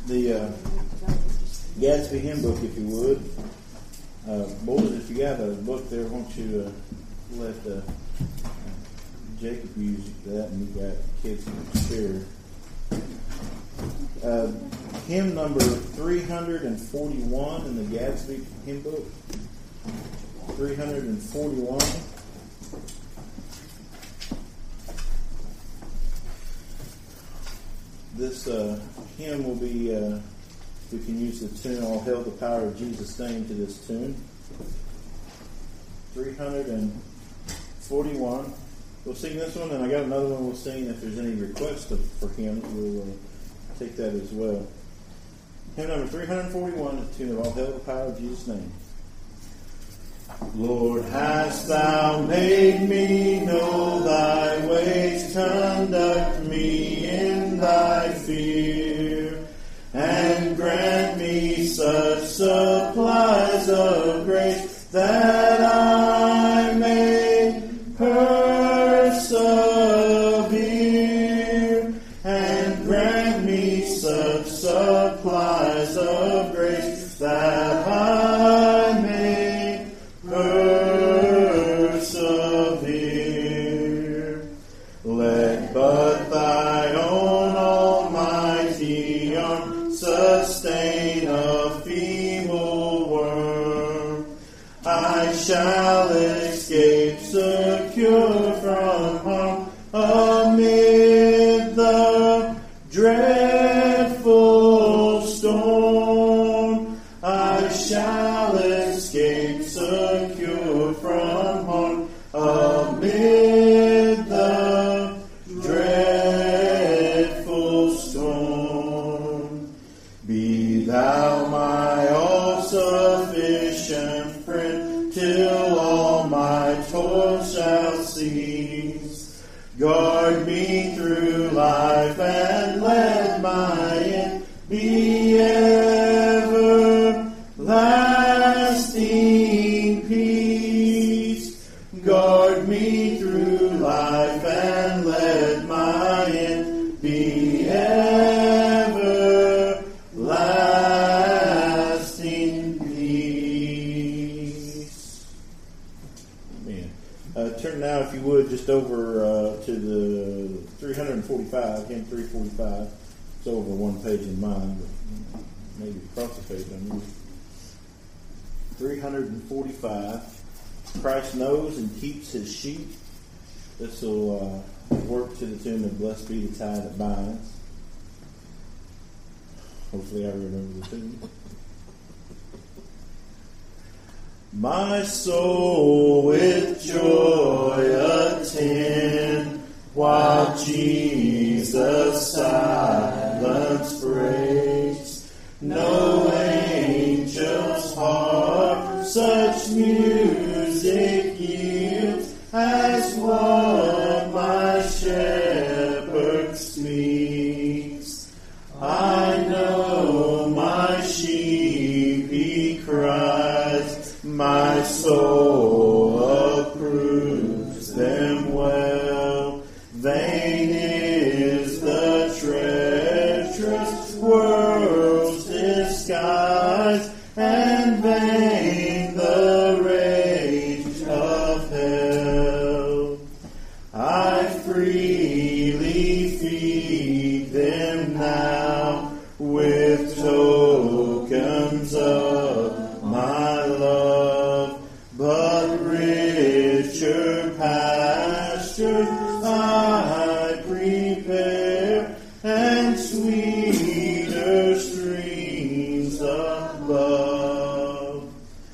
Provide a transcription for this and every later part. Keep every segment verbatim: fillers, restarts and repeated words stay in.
the uh, Gadsby hymn book, if you would. Uh, boys, if you got a book there, won't you uh, let uh, Jacob use that, and you got kids who can spare. Uh, hymn number three hundred forty-one in the Gadsby hymn book. three hundred forty-one. This uh, hymn will be, uh, we can use the tune, All Hail the Power of Jesus' Name to this tune. three hundred forty-one. We'll sing this one, and I got another one we'll sing. If there's any requests of, for hymns, we'll uh, take that as well. Hymn number three hundred forty-one, the tune of All Hail the Power of Jesus' Name. Lord, hast thou made me know thy ways, conduct me in thy fear, and grant me such supplies of grace that I may persevere, and grant me such supplies of grace that I may persevere. Let but thy own almighty arm sustain a feeble worm. I shall escape secure from harm amid the dreadful storm. I shall escape secure from harm amid the dreadful storm. Be thou my all-sufficient friend till all my toil shall cease. Guard me through life and let my end be everlasting peace. Guard me through life and let my end be everlasting peace. Amen. Uh, turn now, if you would, just over uh, to the three hundred forty-five, hymn three forty-five. It's over one page in mine, but maybe across the page on you. three hundred forty-five. Christ knows and keeps his sheep. This will uh, work to the tune of Blessed Be the Tie That Binds. Hopefully I remember the tune. My soul with joy attend while Jesus silence breaks. No angel's heart such music yields as what my shepherd speaks. I know my sheep, he cries, my soul approves them well. Vain is the treacherous world's disguise, and vain the rage of hell. I freely feed them now with tokens of my love, but richer pastures I prepare, and sweeter streams of love.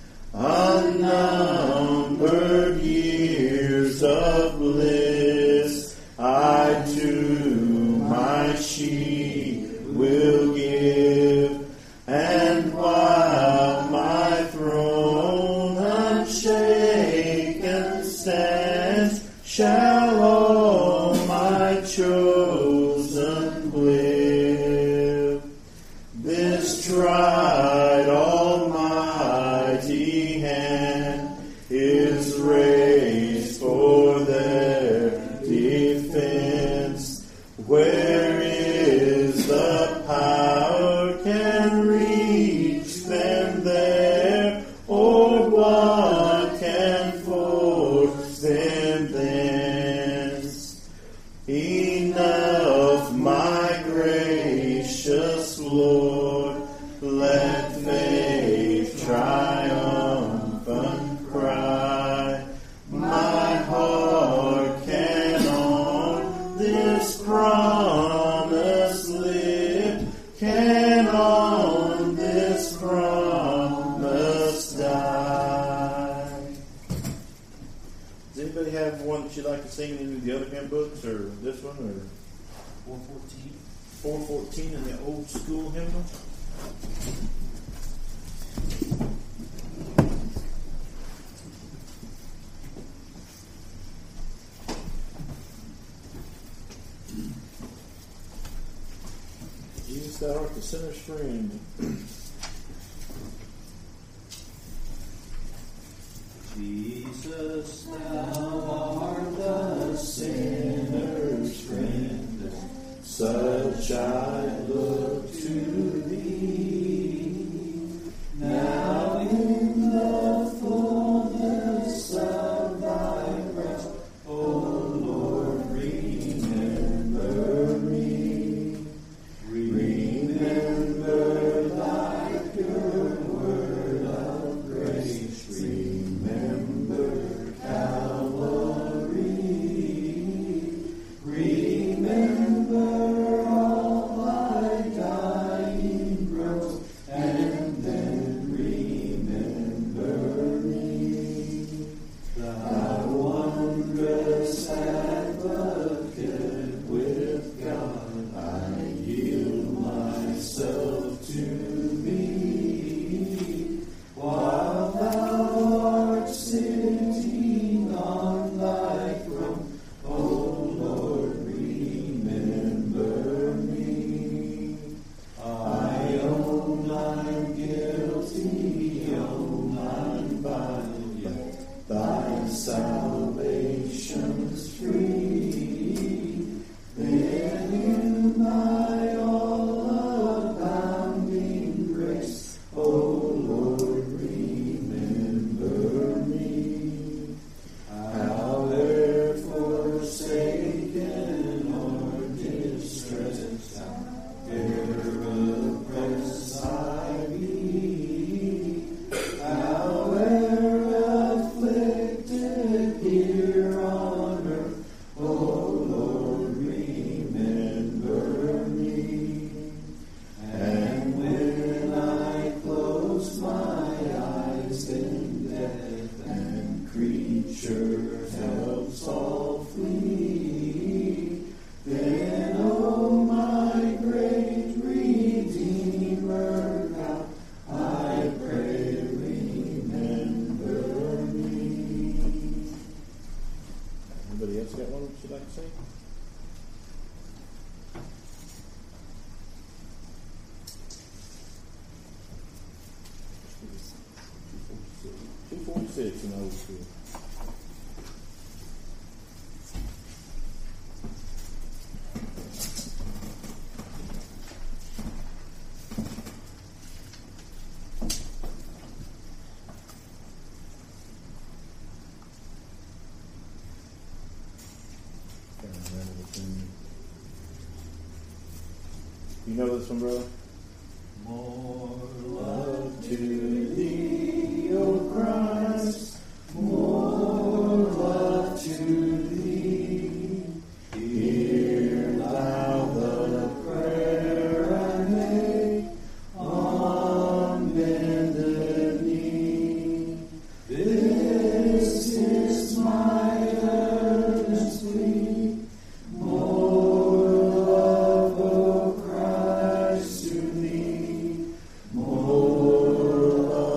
Unnumbered years of bliss I to my sheep will give, and while my throne unshaken stands, shall all my chosen live. This tried almighty hand is raised for their defense. Where is the power? enough, my gracious Lord. Let faith triumphant cry. My heart can on this promise live, can on this promise die. Does anybody have one that you'd like to sing in any of the other hymn books, or this one, or four fourteen? four fourteen in the old school hymnal? Jesus, thou art the sinner's friend. Jesus, thou art the sinner's friend, Such I look to thee. Now in the fullness of thy grace, O Lord, remember me. Remember thy pure word of grace. Remember Calvary. Remember all thy dying groans, and then remember me. Thou wondrous advocate with God, I yield myself to thee, while thou art sitting on thy throne. O Lord, remember me. I own I'm guilty, own I'm bound, yet thy salvation's free. Then in thy all-abounding grace, O Lord, remember me. However forsaken or distressed, however oppressed I be, however afflicted here on earth, O Lord, remember me. And when I close my eyes in death, and creature helps all flee, then, O my great Redeemer God, I pray, remember me. Anybody else got one that you'd like to sing? two forty-six in the old school. Can't remember the tune. You know this one, brother? More Love to thee, O Christ, more love to thee. hear thou the Prayer I make on bended knee. This is my earnest plea. More love, O Christ, to thee. More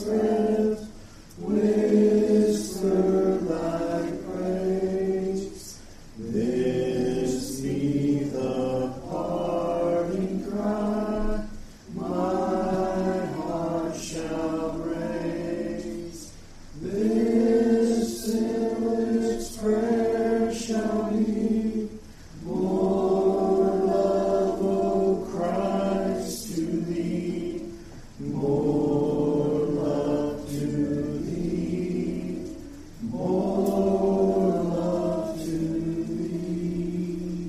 breath, whisper thy praise. This be the parting cry my heart shall raise. This simplest prayer shall be, more love, O Christ, to thee, more love to thee, more love to thee.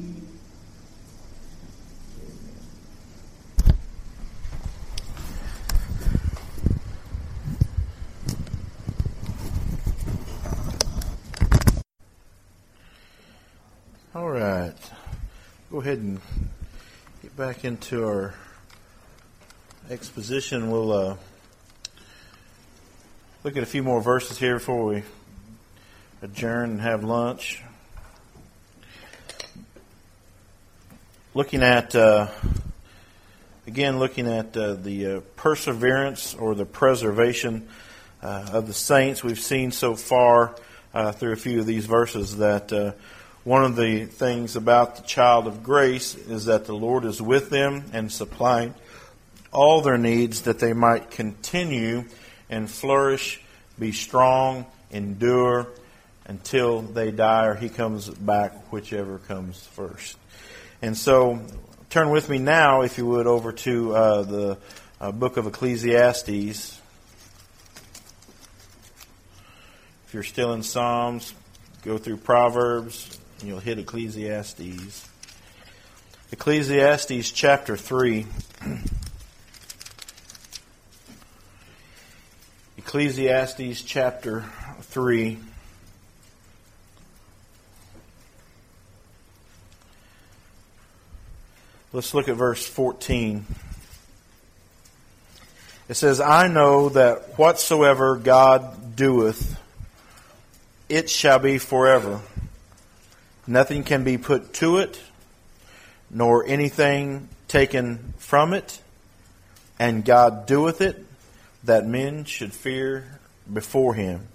All right. Go ahead and get back into our exposition. We'll uh, look at a few more verses here before we adjourn and have lunch. Looking at, uh, again, looking at uh, the uh, perseverance or the preservation uh, of the saints. We've seen so far uh, through a few of these verses that uh, one of the things about the child of grace is that the Lord is with them and supplying all their needs that they might continue and flourish, be strong, endure until they die or He comes back, whichever comes first. And so turn with me now, if you would, over to uh, the uh, book of Ecclesiastes. If you're still in Psalms, go through Proverbs, and you'll hit Ecclesiastes. Ecclesiastes chapter three. Ecclesiastes chapter three. Let's look at verse fourteen. It says, I know that whatsoever God doeth, it shall be forever. Nothing can be put to it, nor anything taken from it. And God doeth it, that men should fear before Him.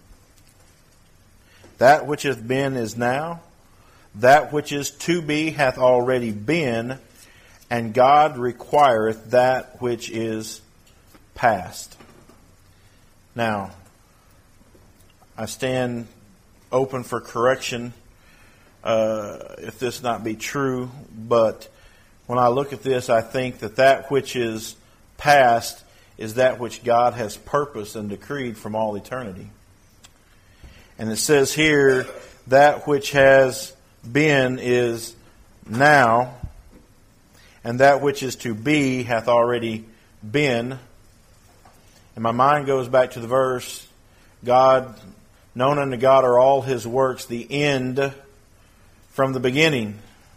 That which hath been is now, that which is to be hath already been, and God requireth that which is past. Now, I stand open for correction uh, if this not be true, but when I look at this, I think that that which is past is that which God has purposed and decreed from all eternity. And it says here, that which has been is now, and that which is to be hath already been. And my mind goes back to the verse, God, known unto God are all His works, the end from the beginning.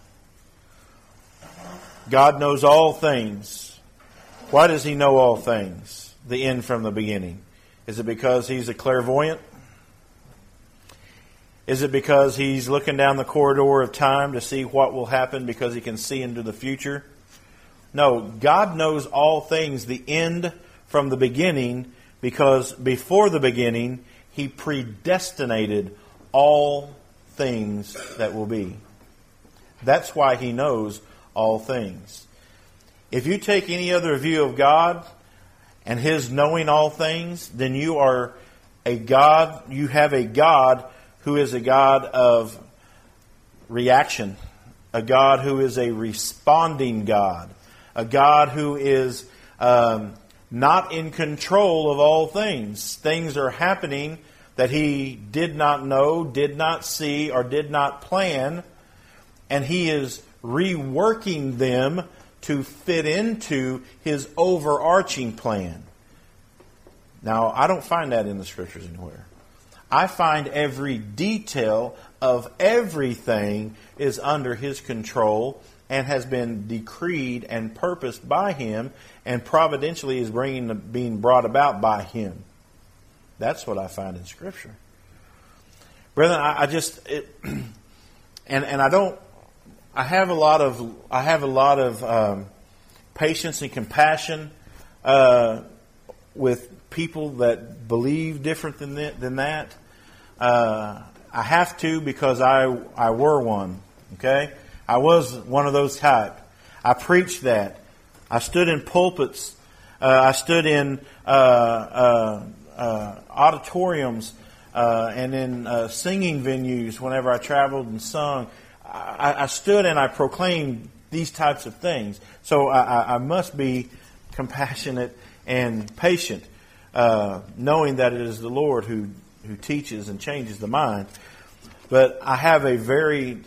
God knows all things. Why does He know all things? The end from the beginning. Is it because He's a clairvoyant? Is it because He's looking down the corridor of time to see what will happen because He can see into the future? No, God knows all things, the end from the beginning, because before the beginning, He predestinated all things that will be. That's why He knows all things. If you take any other view of God and His knowing all things, then you are a God, you have a God who is a God of reaction, a God who is a responding God, a God who is um, not in control of all things. Things are happening that He did not know, did not see, or did not plan, and He is reworking them to fit into His overarching plan. Now, I don't find that in the Scriptures anywhere. I find every detail of everything is under His control and has been decreed and purposed by Him, and providentially is bringing, being brought about by Him. That's what I find in Scripture. Brethren, I, I just it, and and I don't. I have a lot of I have a lot of um, patience and compassion uh, with people that believe different than that. Than that. Uh, I have to because I I were one. Okay, I was one of those type. I preached that. I stood in pulpits. Uh, I stood in uh, uh, uh, auditoriums uh, and in uh, singing venues whenever I traveled and sung. I, I stood and I proclaimed these types of things. So I, I must be compassionate and patient, uh, knowing that it is the Lord who, who teaches and changes the mind. But I have a very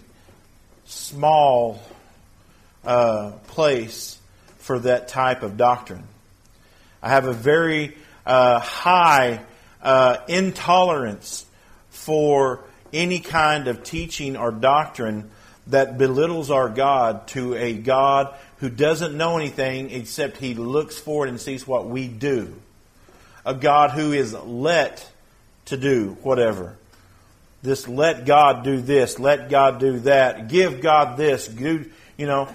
small uh, place for that type of doctrine. I have a very uh, high uh, intolerance for any kind of teaching or doctrine that belittles our God to a God who doesn't know anything except He looks forward and sees what we do. A God who is let to do whatever. This let God do this, let God do that, give God this, do, you know.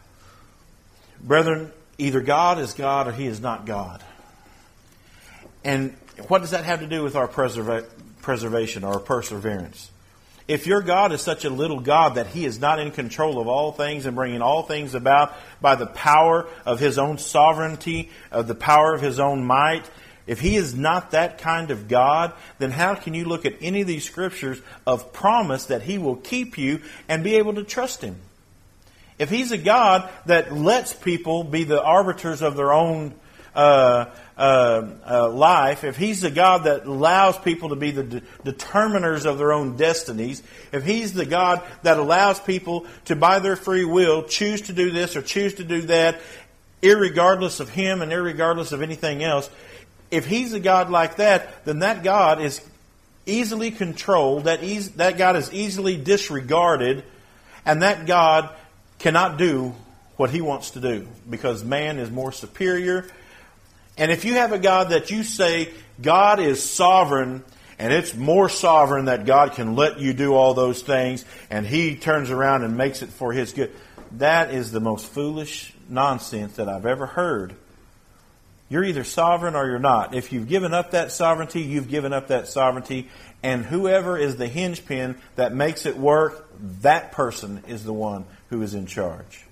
Brethren, either God is God or He is not God. And what does that have to do with our preserva- preservation or our perseverance? If your God is such a little God that He is not in control of all things and bringing all things about by the power of His own sovereignty, of the power of His own might, if He is not that kind of God, then how can you look at any of these scriptures of promise that He will keep you and be able to trust Him? If He's a God that lets people be the arbiters of their own uh, uh, uh, life, if He's a God that allows people to be the de- determiners of their own destinies, if He's the God that allows people to, by their free will, choose to do this or choose to do that, irregardless of Him and irregardless of anything else, if He's a God like that, then that God is easily controlled, that, eas- that God is easily disregarded, and that God cannot do what He wants to do because man is more superior. And if you have a God that you say God is sovereign and it's more sovereign that God can let you do all those things and He turns around and makes it for His good, that is the most foolish nonsense that I've ever heard. You're either sovereign or you're not. If you've given up that sovereignty, you've given up that sovereignty. And whoever is the hinge pin that makes it work, that person is the one who is in charge.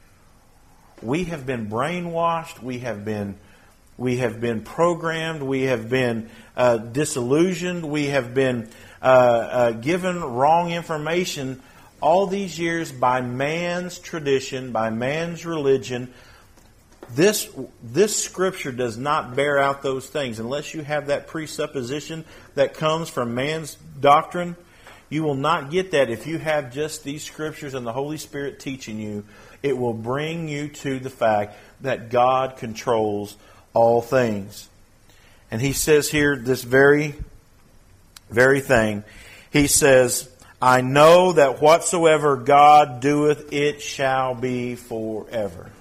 We have been brainwashed. We have been, we have been programmed. We have been uh, disillusioned. We have been uh, uh, given wrong information all these years by man's tradition, by man's religion. This this scripture does not bear out those things. Unless you have that presupposition that comes from man's doctrine, you will not get that. If you have just these scriptures and the Holy Spirit teaching you, it will bring you to the fact that God controls all things. And He says here this very, very thing. He says, I know that whatsoever God doeth, it shall be forever.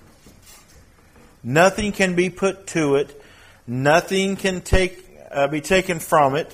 Nothing can be put to it. Nothing can take uh, be taken from it.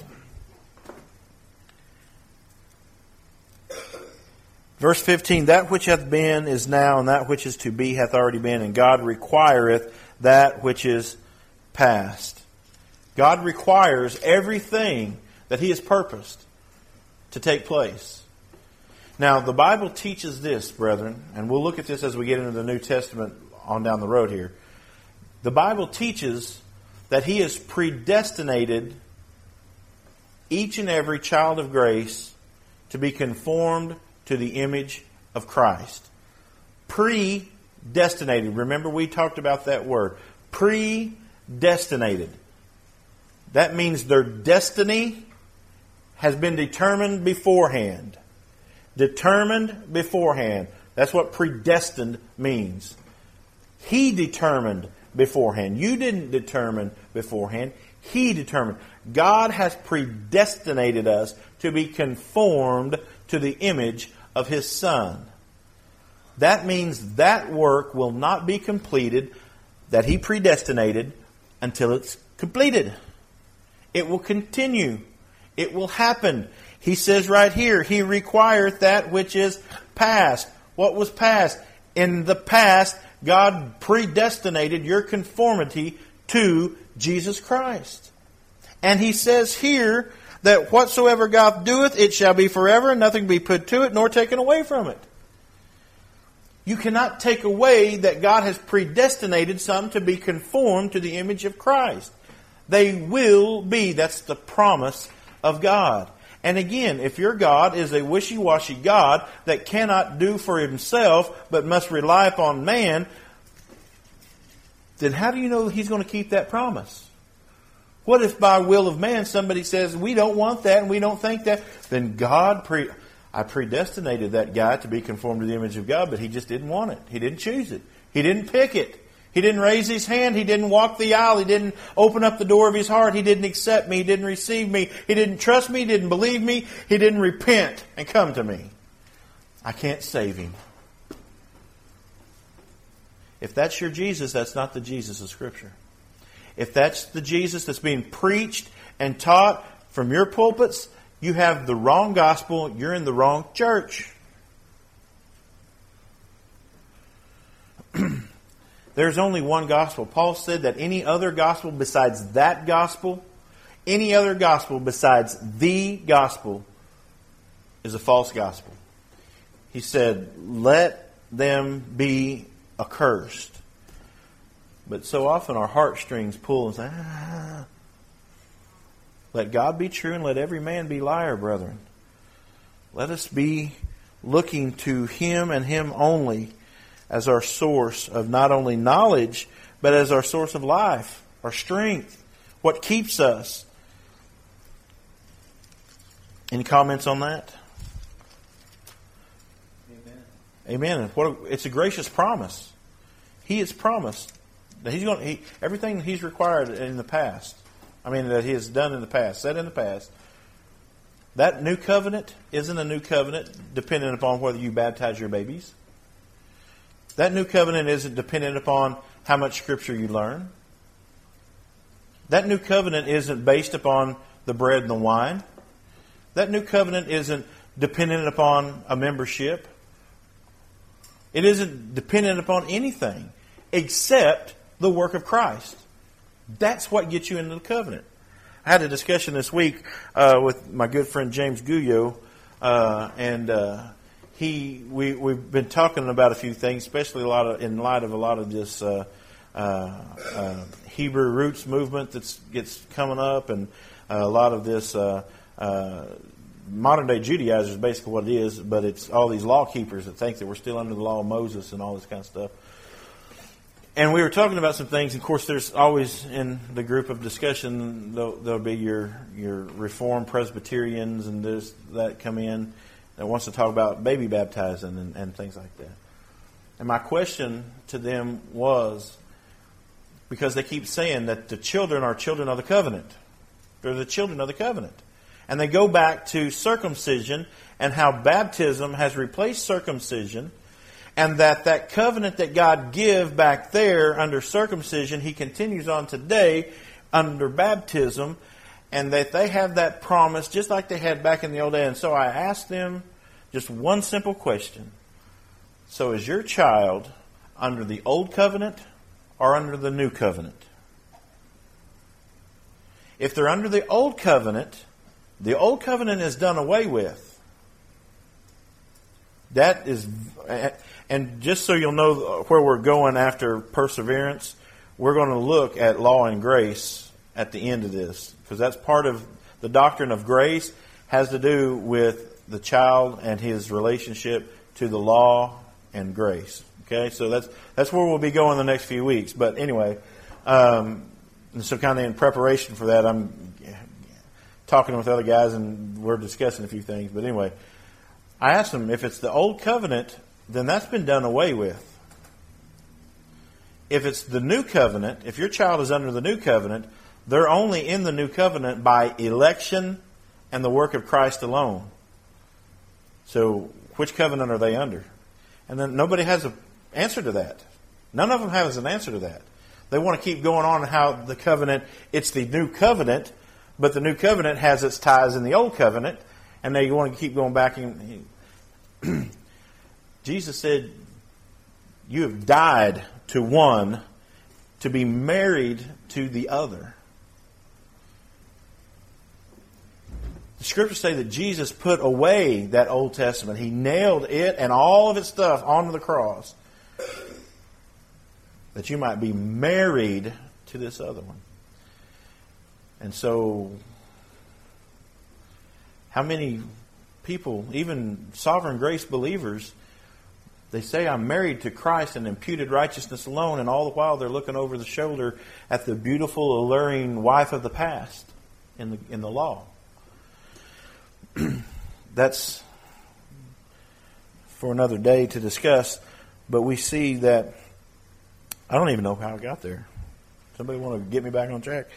Verse fifteen, that which hath been is now, and that which is to be hath already been, and God requireth that which is past. God requires everything that He has purposed to take place. Now, the Bible teaches this, brethren, and we'll look at this as we get into the New Testament on down the road here. The Bible teaches that He has predestinated each and every child of grace to be conformed to the image of Christ. Predestinated. Remember, we talked about that word. Predestinated. That means their destiny has been determined beforehand. Determined beforehand. That's what predestined means. He determined beforehand. You didn't determine beforehand. He determined. God has predestinated us to be conformed to the image of His Son. That means that work will not be completed that He predestinated until it's completed. It will continue. It will happen. He says right here, He requireth that which is past. What was past? In the past, God predestinated your conformity to Jesus Christ. And he says here that whatsoever God doeth, it shall be forever, and nothing be put to it, nor taken away from it. You cannot take away that God has predestinated some to be conformed to the image of Christ. They will be. That's the promise of God. And again, if your God is a wishy-washy God that cannot do for himself but must rely upon man, then how do you know he's going to keep that promise? What if by will of man somebody says, we don't want that and we don't think that? Then God, pre- I predestinated that guy to be conformed to the image of God, but he just didn't want it. He didn't choose it. He didn't pick it. He didn't raise his hand. He didn't walk the aisle. He didn't open up the door of his heart. He didn't accept me. He didn't receive me. He didn't trust me. He didn't believe me. He didn't repent and come to me. I can't save him. If that's your Jesus, that's not the Jesus of Scripture. If that's the Jesus that's being preached and taught from your pulpits, you have the wrong gospel. You're in the wrong church. There's only one gospel. Paul said that any other gospel besides that gospel, any other gospel besides the gospel is a false gospel. He said, let them be accursed. But so often our heartstrings pull and say, ah. Let God be true and let every man be liar, brethren. Let us be looking to Him and Him only as our source of not only knowledge, but as our source of life, our strength, what keeps us. Any comments on that? Amen. Amen. What a, it's a gracious promise. He has promised that He's going. He, everything He's required in the past. I mean, that He has done in the past, said in the past. That new covenant isn't a new covenant dependent upon whether you baptize your babies. That new covenant isn't dependent upon how much Scripture you learn. That new covenant isn't based upon the bread and the wine. That new covenant isn't dependent upon a membership. It isn't dependent upon anything except the work of Christ. That's what gets you into the covenant. I had a discussion this week uh, with my good friend James Guyot, uh, and uh, he we we've been talking about a few things, especially a lot of in light of a lot of this uh, uh, uh, Hebrew roots movement that's gets coming up, and uh, a lot of this uh, uh, modern day Judaizers is basically what it is, but it's all these law keepers that think that we're still under the law of Moses and all this kind of stuff. And we were talking about some things. Of course, there's always in the group of discussion, there'll, there'll be your your Reformed Presbyterians and this that come in that wants to talk about baby baptizing and, and things like that. And my question to them was, because they keep saying that the children are children of the covenant. They're the children of the covenant. And they go back to circumcision and how baptism has replaced circumcision. And that that covenant that God gave back there under circumcision, He continues on today under baptism. And that they have that promise just like they had back in the old day. And so I asked them just one simple question. So is your child under the old covenant or under the new covenant? If they're under the old covenant, the old covenant is done away with. That is... And just so you'll know where we're going after perseverance, we're going to look at law and grace at the end of this. Because that's part of the doctrine of grace, has to do with the child and his relationship to the law and grace. Okay, so that's that's where we'll be going the next few weeks. But anyway, um, and so kind of in preparation for that, I'm talking with other guys and we're discussing a few things. But anyway, I asked them if it's the old covenant, then that's been done away with. If it's the new covenant, if your child is under the new covenant, they're only in the new covenant by election and the work of Christ alone. So, which covenant are they under? And then nobody has an answer to that. None of them has an answer to that. They want to keep going on how the covenant, it's the new covenant, but the new covenant has its ties in the old covenant, and they want to keep going back and... Jesus said, you have died to one to be married to the other. The Scriptures say that Jesus put away that Old Testament. He nailed it and all of its stuff onto the cross, that you might be married to this other one. And so, how many people, even sovereign grace believers, they say, I'm married to Christ and imputed righteousness alone, and all the while they're looking over the shoulder at the beautiful, alluring wife of the past in the in the law. That's for another day to discuss, but we see that, I don't even know how I got there. Somebody want to get me back on track?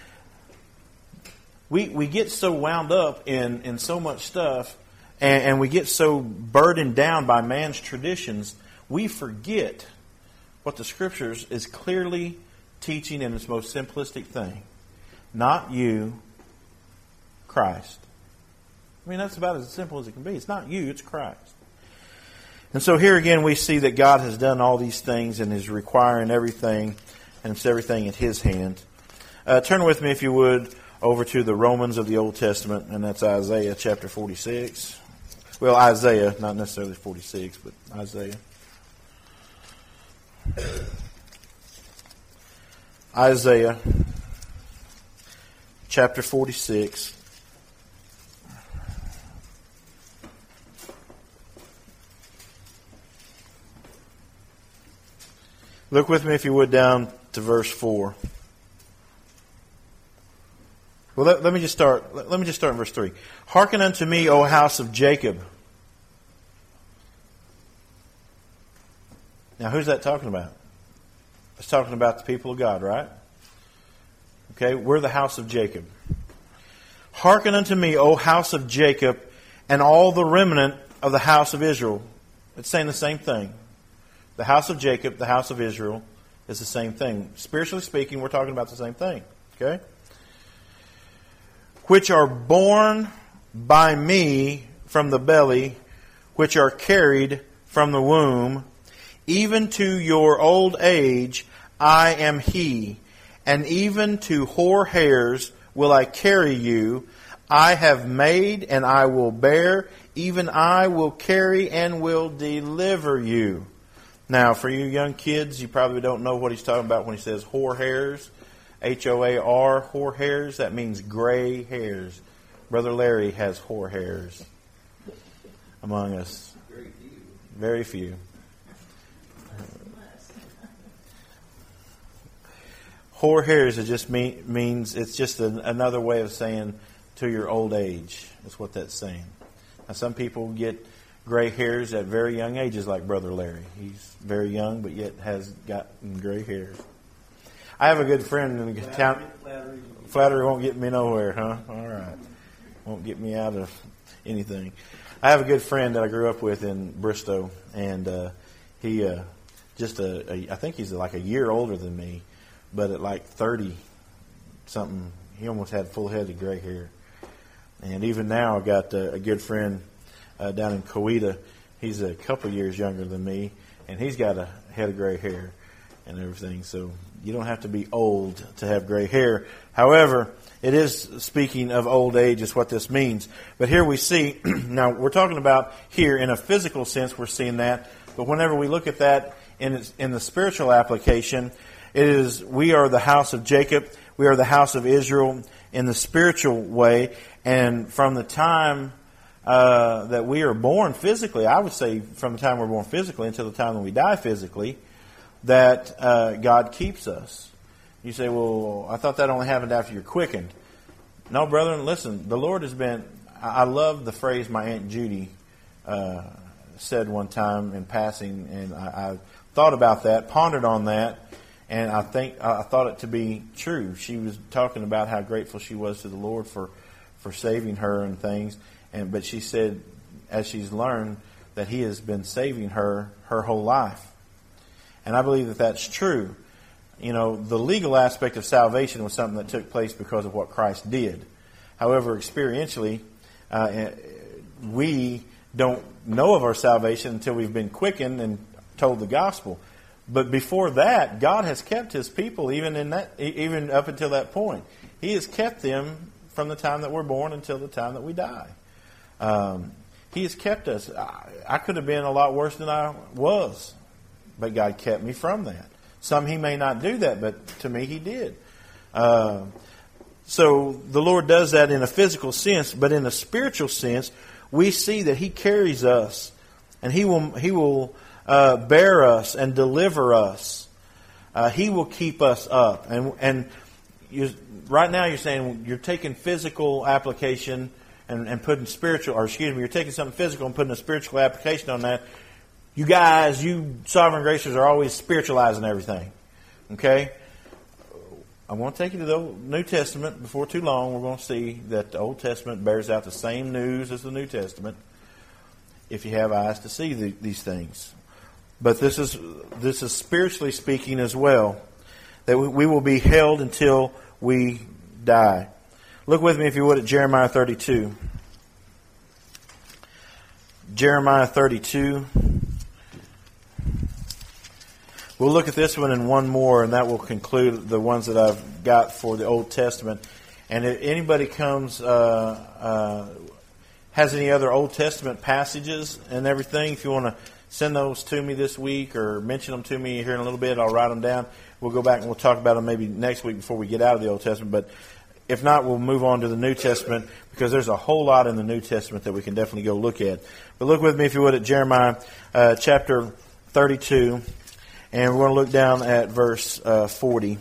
We we get so wound up in, in so much stuff, and, and we get so burdened down by man's traditions, we forget what the Scriptures is clearly teaching in its most simplistic thing. Not you, Christ. I mean, that's about as simple as it can be. It's not you, it's Christ. And so here again we see that God has done all these things and is requiring everything, and it's everything at His hand. Uh, turn with me, if you would, over to the Romans of the Old Testament, and that's Isaiah chapter forty-six. Well, Isaiah, not necessarily forty-six, but Isaiah. Isaiah chapter forty-six. Look with me, if you would, down to verse four. Well, let, let me just start. Let, let me just start in verse three. Hearken unto me, O house of Jacob. Now, who's that talking about? It's talking about the people of God, right? Okay, we're the house of Jacob. Hearken unto me, O house of Jacob, and all the remnant of the house of Israel. It's saying the same thing. The house of Jacob, the house of Israel, is the same thing. Spiritually speaking, we're talking about the same thing. Okay? Which are born by me from the belly, which are carried from the womb, even to your old age I am He, and even to hoar hairs will I carry you. I have made and I will bear, even I will carry and will deliver you. Now, for you young kids, you probably don't know what he's talking about when he says hoar hairs. H O A R, hoar hairs. That means gray hairs. Brother Larry has hoar hairs among us. Very few. Very few. Hoar hairs, it just mean, means, it's just an, another way of saying to your old age. That's what that's saying. Now, some people get gray hairs at very young ages, like Brother Larry. He's very young, but yet has gotten gray hairs. I have a good friend in the town. Flattery. Flattery won't get me nowhere, huh? All right. Won't get me out of anything. I have a good friend that I grew up with in Bristow, and uh, he uh, just a, a, I think he's like a year older than me, but at like thirty something, he almost had full head of gray hair. And even now, I've got uh, a good friend uh, down in Coweta. He's a couple years younger than me, and he's got a head of gray hair and everything. So you don't have to be old to have gray hair. However, it is speaking of old age is what this means. But here we see, now we're talking about here in a physical sense, we're seeing that. But whenever we look at that in its, in the spiritual application, it is we are the house of Jacob. We are the house of Israel in the spiritual way. And from the time uh, that we are born physically, I would say from the time we're born physically until the time that we die physically, that uh, God keeps us. You say, well, I thought that only happened after you're quickened. No, brethren, listen, the Lord has been, I love the phrase my Aunt Judy uh, said one time in passing, and I, I thought about that, pondered on that, and I think I thought it to be true. She was talking about how grateful she was to the Lord for, for saving her and things, and but she said, as she's learned, that He has been saving her her whole life. And I believe that that's true. You know, the legal aspect of salvation was something that took place because of what Christ did. However, experientially, uh, we don't know of our salvation until we've been quickened and told the gospel. But before that, God has kept His people even in that, even up until that point. He has kept them from the time that we're born until the time that we die. Um, he has kept us. I, I could have been a lot worse than I was, but God kept me from that. Some He may not do that, but to me He did. Uh, so the Lord does that in a physical sense, but in a spiritual sense, we see that He carries us, and He will He will uh, bear us and deliver us. Uh, he will keep us up, and and you, right now you're saying you're taking physical application and, and putting spiritual, or excuse me, you're taking something physical and putting a spiritual application on that. You guys, you sovereign gracers, are always spiritualizing everything. Okay? I want to take you to the New Testament. Before too long, we're going to see that the Old Testament bears out the same news as the New Testament, if you have eyes to see the, these things. But this is this is spiritually speaking as well, that we, we will be held until we die. Look with me, if you would, at Jeremiah thirty-two. Jeremiah thirty-two. We'll look at this one and one more, and that will conclude the ones that I've got for the Old Testament. And if anybody comes, uh, uh, has any other Old Testament passages and everything, if you want to send those to me this week or mention them to me here in a little bit, I'll write them down. We'll go back and we'll talk about them maybe next week before we get out of the Old Testament. But if not, we'll move on to the New Testament, because there's a whole lot in the New Testament that we can definitely go look at. But look with me, if you would, at Jeremiah uh, chapter thirty-two. And we're going to look down at verse uh, forty.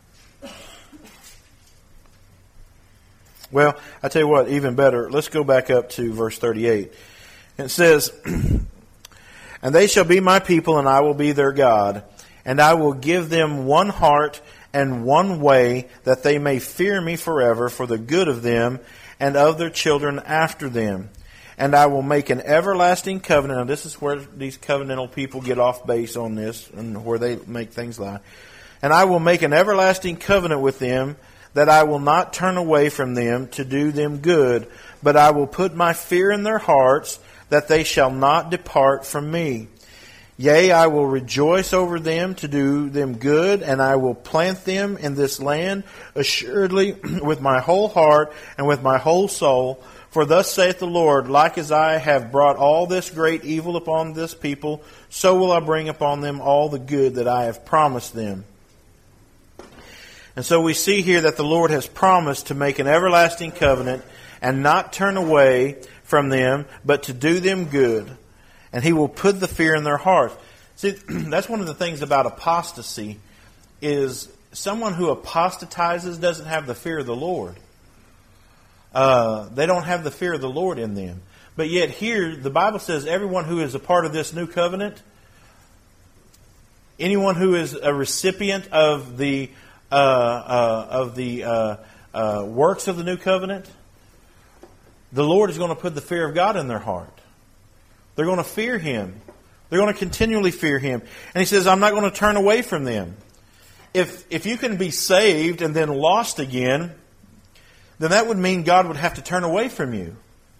Well, I tell you what, even better, let's go back up to verse thirty-eight. It says, "And they shall be my people, and I will be their God. And I will give them one heart and one way, that they may fear me forever, for the good of them and of their children after them. And I will make an everlasting covenant." Now, this is where these covenantal people get off base on this, and where they make things lie. "And I will make an everlasting covenant with them, that I will not turn away from them to do them good, but I will put my fear in their hearts, that they shall not depart from me. Yea, I will rejoice over them to do them good, and I will plant them in this land assuredly with my whole heart and with my whole soul. For thus saith the Lord, like as I have brought all this great evil upon this people, so will I bring upon them all the good that I have promised them." And so we see here that the Lord has promised to make an everlasting covenant and not turn away from them, but to do them good. And He will put the fear in their hearts. See, that's one of the things about apostasy, is someone who apostatizes doesn't have the fear of the Lord. Uh, they don't have the fear of the Lord in them. But yet here, the Bible says everyone who is a part of this new covenant, anyone who is a recipient of the uh, uh, of the uh, uh, works of the new covenant, the Lord is going to put the fear of God in their heart. They're going to fear Him. They're going to continually fear Him. And He says, I'm not going to turn away from them. If if you can be saved and then lost again, then that would mean God would have to turn away from you.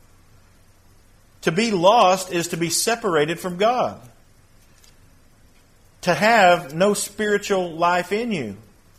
To be lost is to be separated from God. To have no spiritual life in you.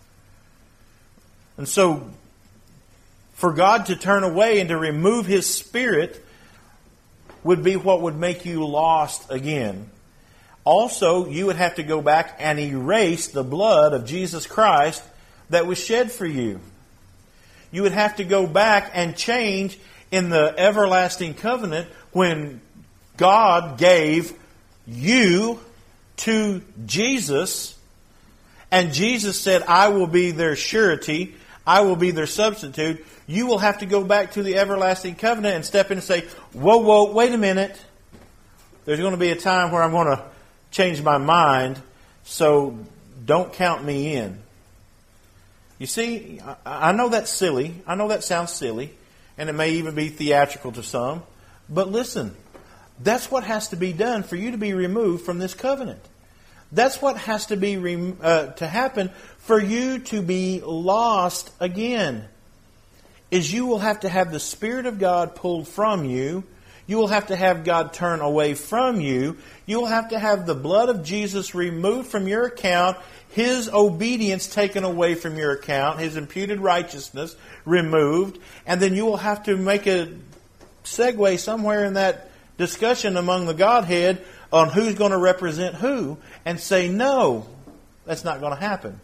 And so, for God to turn away and to remove His Spirit would be what would make you lost again. Also, you would have to go back and erase the blood of Jesus Christ that was shed for you. You would have to go back and change in the everlasting covenant when God gave you to Jesus, and Jesus said, I will be their surety, I will be their substitute. You will have to go back to the everlasting covenant and step in and say, whoa, whoa, wait a minute. There's going to be a time where I'm going to change my mind, so don't count me in. You see, I know that's silly. I know that sounds silly. And it may even be theatrical to some. But listen, that's what has to be done for you to be removed from this covenant. That's what has to be uh, to happen for you to be lost again. Is you will have to have the Spirit of God pulled from you. You will have to have God turn away from you. You will have to have the blood of Jesus removed from your account, His obedience taken away from your account, His imputed righteousness removed, and then you will have to make a segue somewhere in that discussion among the Godhead on who's going to represent who, and say, no, that's not going to happen.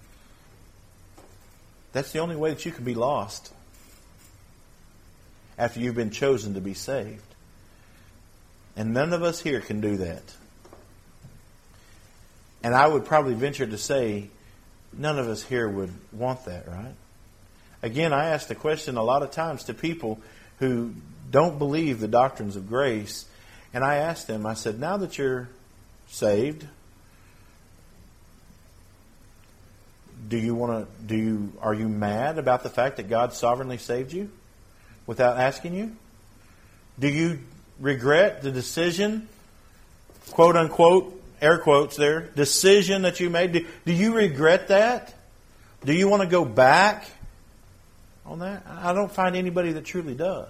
That's the only way that you can be lost after you've been chosen to be saved. And none of us here can do that. And I would probably venture to say none of us here would want that, right? Again, I ask the question a lot of times to people who don't believe the doctrines of grace. And I asked them, I said, now that you're saved, do you want to, do you, are you mad about the fact that God sovereignly saved you without asking you? Do you regret the decision, quote unquote, air quotes there, decision that you made? Do, do you regret that? Do you want to go back on that? I don't find anybody that truly does.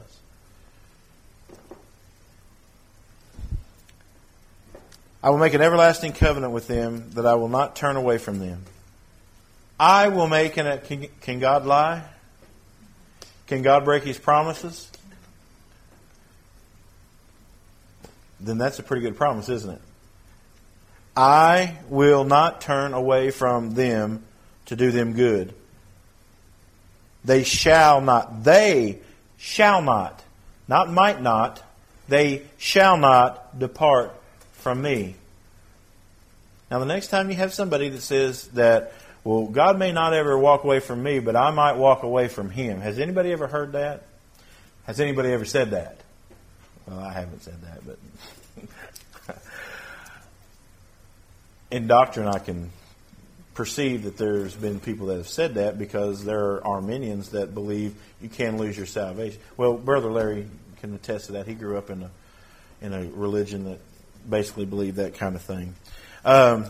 I will make an everlasting covenant with them that I will not turn away from them. I will make an... Can, can God lie? Can God break His promises? Then that's a pretty good promise, isn't it? I will not turn away from them to do them good. They shall not. They shall not. Not might not. They shall not depart from me. Now the next time you have somebody that says that, well, God may not ever walk away from me, but I might walk away from Him. Has anybody ever heard that? Has anybody ever said that? Well, I haven't said that, but in doctrine I can perceive that there's been people that have said that because there are Arminians that believe you can lose your salvation. Well, Brother Larry can attest to that. He grew up in a in a religion that basically believed that kind of thing. Um,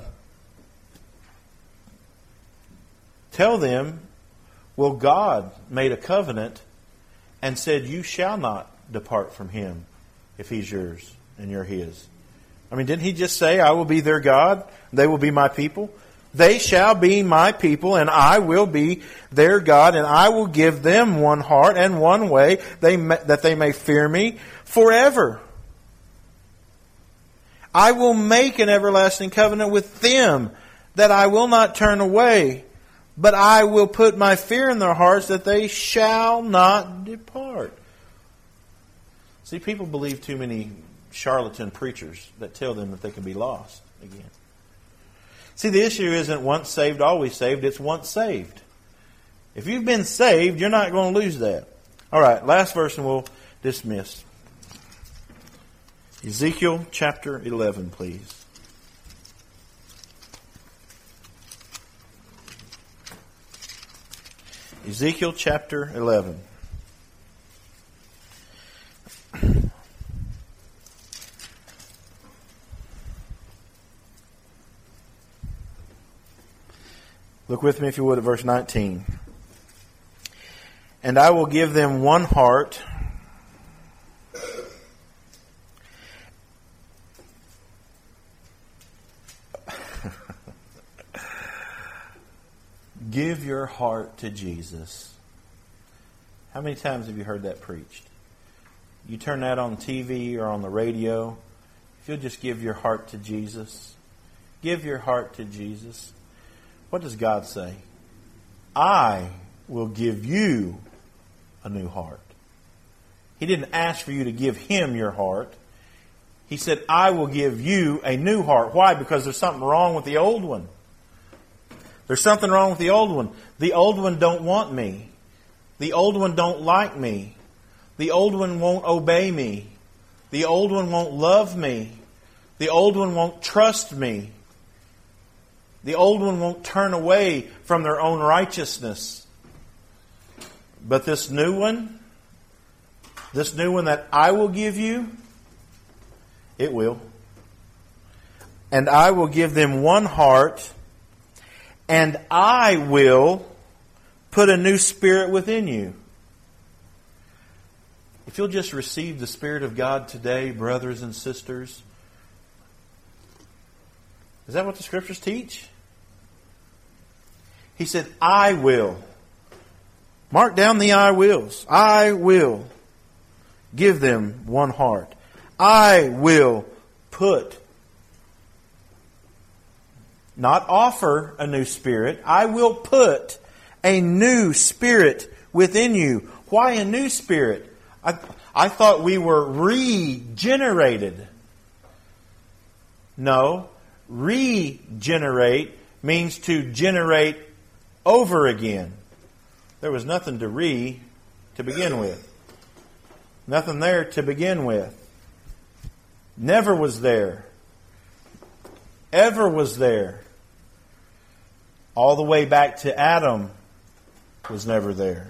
tell them, well, God made a covenant and said you shall not depart from Him if He's yours and you're His. I mean, didn't He just say, I will be their God, they will be my people? They shall be my people, and I will be their God, and I will give them one heart and one way they may, that they may fear me forever. I will make an everlasting covenant with them that I will not turn away, but I will put my fear in their hearts that they shall not depart. See, people believe too many charlatan preachers that tell them that they can be lost again. See, the issue isn't once saved, always saved. It's once saved. If you've been saved, you're not going to lose that. All right, last verse and we'll dismiss. Ezekiel chapter eleven, please. Ezekiel chapter eleven. Look with me, if you would, at verse nineteen. And I will give them one heart, give your heart to Jesus. How many times have you heard that preached? You turn that on T V or on the radio, if you'll just give your heart to Jesus. Give your heart to Jesus. What does God say? I will give you a new heart. He didn't ask for you to give Him your heart. He said, I will give you a new heart. Why? Because there's something wrong with the old one. There's something wrong with the old one. The old one don't want me. The old one don't like me. The old one won't obey me. The old one won't love me. The old one won't trust me. The old one won't turn away from their own righteousness. But this new one, this new one that I will give you, it will. And I will give them one heart, and I will put a new spirit within you. If you'll just receive the Spirit of God today, brothers and sisters. Is that what the Scriptures teach? He said, I will. Mark down the I wills. I will give them one heart. I will put, not offer a new spirit. I will put a new spirit within you. Why a new spirit? I, I thought we were regenerated. No. Regenerate means to generate over again. There was nothing to re to begin with. Nothing there to begin with. Never was there. Ever was there. All the way back to Adam was never there.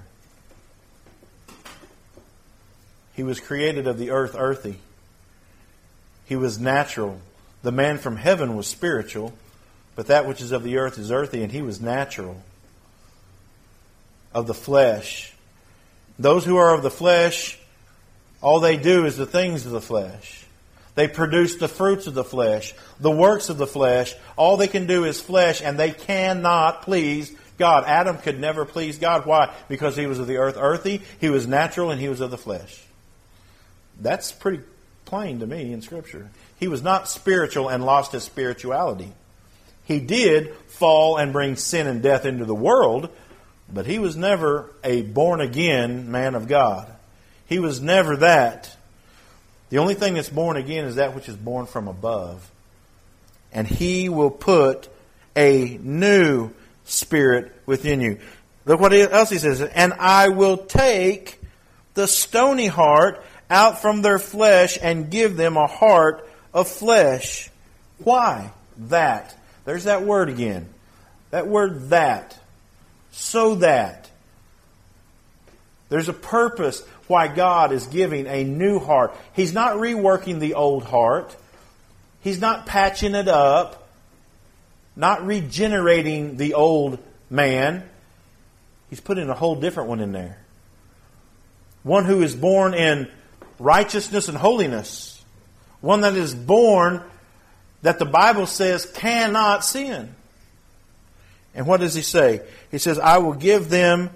He was created of the earth earthy. He was natural. The man from heaven was spiritual, but that which is of the earth is earthy, and he was natural. Of the flesh. Those who are of the flesh, all they do is the things of the flesh. They produce the fruits of the flesh, the works of the flesh. All they can do is flesh, and they cannot please God. Adam could never please God. Why? Because he was of the earth earthy, he was natural, and he was of the flesh. That's pretty plain to me in Scripture. He was not spiritual and lost his spirituality. He did fall and bring sin and death into the world, but he was never a born-again man of God. He was never that. The only thing that's born again is that which is born from above. And He will put a new spirit within you. Look what else He says. And I will take the stony heart out from their flesh and give them a heart of flesh. Why? That. There's that word again. That word that. So that. There's a purpose why God is giving a new heart. He's not reworking the old heart. He's not patching it up. Not regenerating the old man. He's putting a whole different one in there. One who is born in righteousness and holiness. One that is born that the Bible says cannot sin. And what does He say? He says, I will give them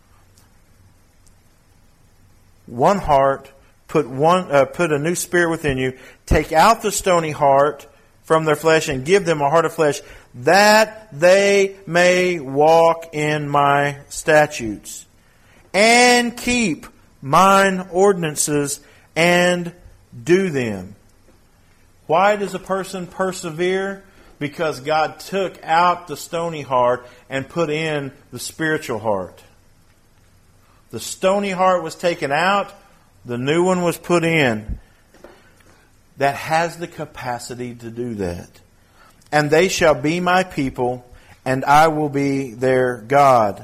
one heart, put one, uh, put a new spirit within you, take out the stony heart from their flesh and give them a heart of flesh, that they may walk in my statutes and keep mine ordinances and do them. Why does a person persevere? Because God took out the stony heart and put in the spiritual heart. The stony heart was taken out, the new one was put in. That has the capacity to do that. And they shall be my people, and I will be their God.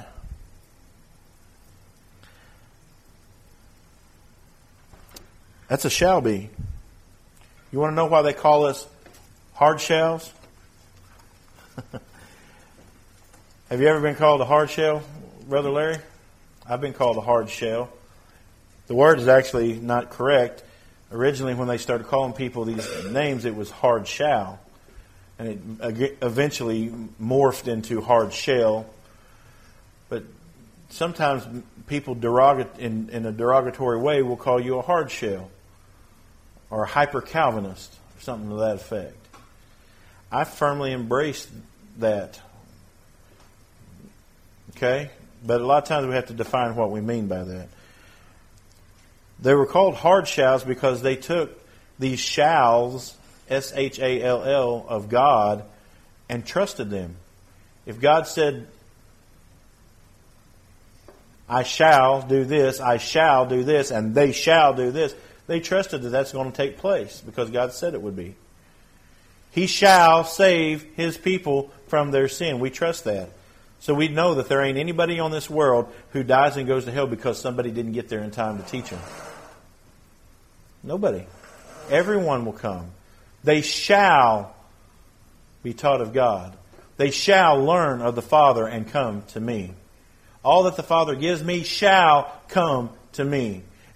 That's a shall be. You want to know why they call us hard shells? Have you ever been called a hard shell, Brother Larry? I've been called a hard shell. The word is actually not correct. Originally, when they started calling people these names, it was hard shall. And it eventually morphed into hard shell. But sometimes people derogate, in, in a derogatory way will call you a hard shell. Or a hyper-Calvinist. Or something to that effect. I firmly embrace that. Okay? But a lot of times we have to define what we mean by that. They were called hard shalls because they took these shalls, S H A L L, of God and trusted them. If God said, I shall do this, I shall do this, and they shall do this, they trusted that that's going to take place because God said it would be. He shall save His people from their sin. We trust that. So we know that there ain't anybody on this world who dies and goes to hell because somebody didn't get there in time to teach them. Nobody. Everyone will come. They shall be taught of God. They shall learn of the Father and come to me. All that the Father gives me shall come to me.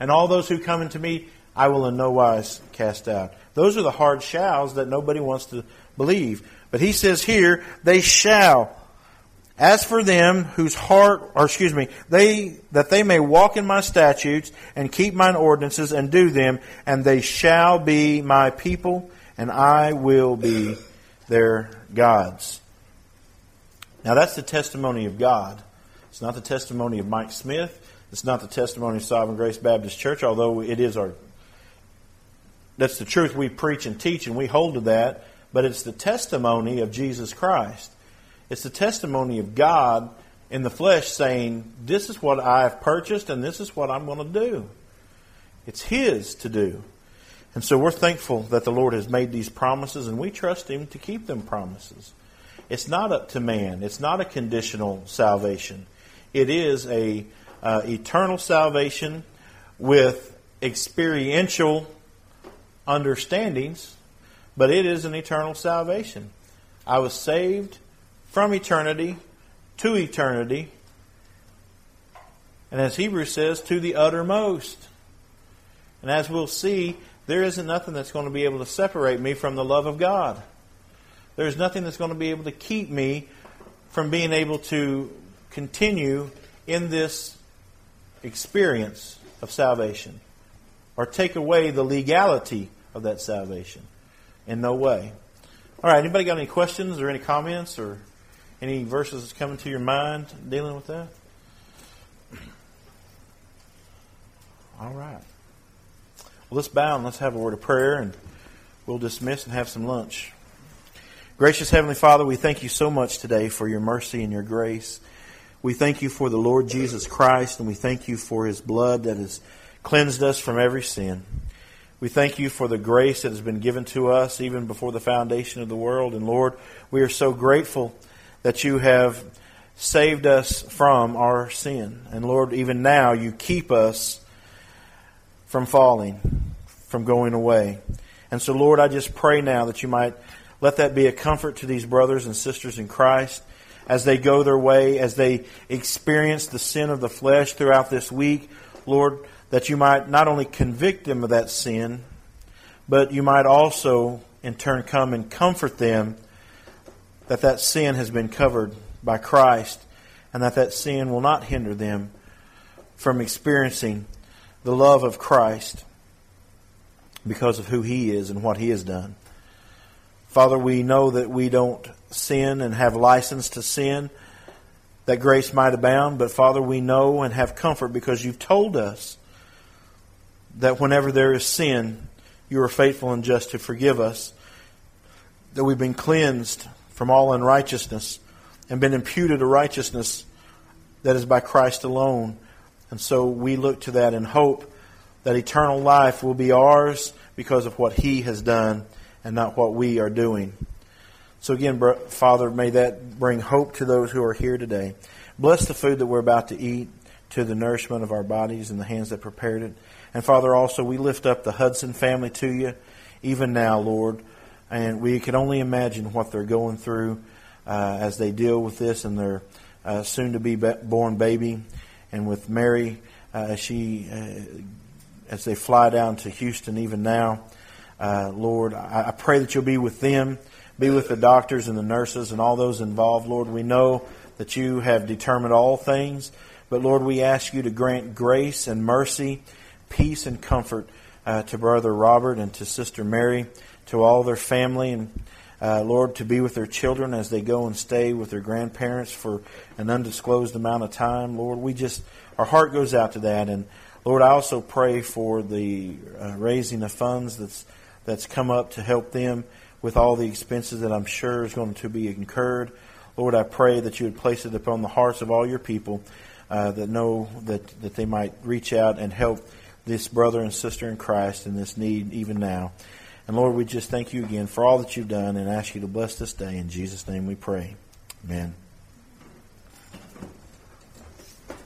And all those who come into me, I will in no wise cast out. Those are the hard shalls that nobody wants to believe. But he says here, they shall. As for them whose heart, or excuse me, they that they may walk in my statutes and keep mine ordinances and do them, and they shall be my people, and I will be their gods. Now that's the testimony of God. It's not the testimony of Mike Smith. It's not the testimony of Sovereign Grace Baptist Church, although it is our, that's the truth we preach and teach, and we hold to that, but it's the testimony of Jesus Christ. It's the testimony of God in the flesh saying, this is what I have purchased and this is what I'm going to do. It's His to do. And so we're thankful that the Lord has made these promises, and we trust Him to keep them promises. It's not up to man. It's not a conditional salvation. It is a uh, eternal salvation with experiential understandings, but it is an eternal salvation. I was saved from eternity to eternity, and as Hebrews says, to the uttermost. And as we'll see, there isn't nothing that's going to be able to separate me from the love of God. There's nothing that's going to be able to keep me from being able to continue in this experience of salvation, or take away the legality of that salvation. In no way. All right, anybody got any questions or any comments or any verses that's coming to your mind dealing with that? All right. Well, let's bow and let's have a word of prayer, and we'll dismiss and have some lunch. Gracious Heavenly Father, we thank you so much today for your mercy and your grace. We thank you for the Lord Jesus Christ, and we thank you for His blood that has cleansed us from every sin. We thank you for the grace that has been given to us even before the foundation of the world. And Lord, we are so grateful that you have saved us from our sin. And Lord, even now you keep us from falling, from going away. And so Lord, I just pray now that you might let that be a comfort to these brothers and sisters in Christ as they go their way, as they experience the sin of the flesh throughout this week. Lord, that you might not only convict them of that sin, but you might also in turn come and comfort them that that sin has been covered by Christ, and that that sin will not hinder them from experiencing the love of Christ because of who He is and what He has done. Father, we know that we don't sin and have license to sin, that grace might abound, but Father, we know and have comfort because you've told us that whenever there is sin, you are faithful and just to forgive us, that we've been cleansed from all unrighteousness and been imputed a righteousness that is by Christ alone. And so we look to that in hope that eternal life will be ours because of what He has done and not what we are doing. So again, Father, may that bring hope to those who are here today. Bless the food that we're about to eat, to the nourishment of our bodies and the hands that prepared it. And Father, also we lift up the Hudson family to you, even now, Lord. And we can only imagine what they're going through uh, as they deal with this and their uh, soon-to-be born baby. And with Mary, uh, she, uh, as they fly down to Houston even now, uh, Lord, I, I pray that you'll be with them, be with the doctors and the nurses and all those involved. Lord, we know that you have determined all things, but Lord, we ask you to grant grace and mercy, peace and comfort uh, to Brother Robert and to Sister Mary, to all their family, and uh, Lord, to be with their children as they go and stay with their grandparents for an undisclosed amount of time. Lord, we just, our heart goes out to that. And Lord, I also pray for the uh, raising of funds that's that's come up to help them with all the expenses that I'm sure is going to be incurred. Lord, I pray that you would place it upon the hearts of all your people uh, that know that, that they might reach out and help this brother and sister in Christ in this need even now. And Lord, we just thank you again for all that you've done and ask you to bless this day. In Jesus' name we pray. Amen.